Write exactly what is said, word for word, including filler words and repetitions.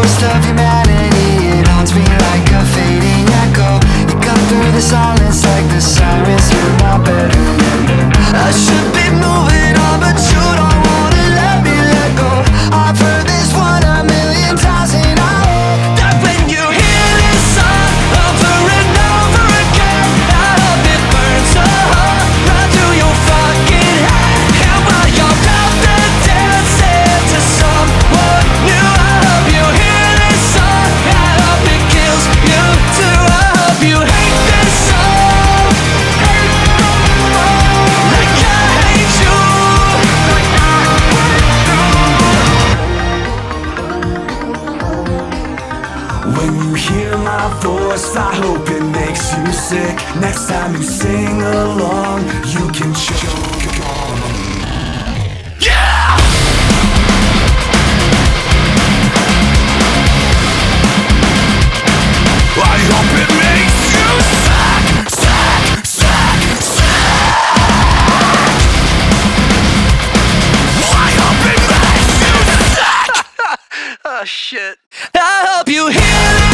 ghost of humanity. It haunts me like a fading echo. You cut through the silence like the sirens in my bedroom. I should be moving on, but you don't wanna let me let go. I've heard this one a million times, and I hope that when you hear this song over and over again, I hope it burns a hole right through your fucking head. And while you're out there dancing to someone new, I hope you hear this song. I hope it kills you too. I hope you hate this song, like I hate you, like I hate you. When you hear my voice, I hope it makes you sick. Next time you sing along, you can choke on. Yeah! I hope it makes you sick, sick, sick, sick. I hope it makes you sick. Oh shit. I hope you hear this.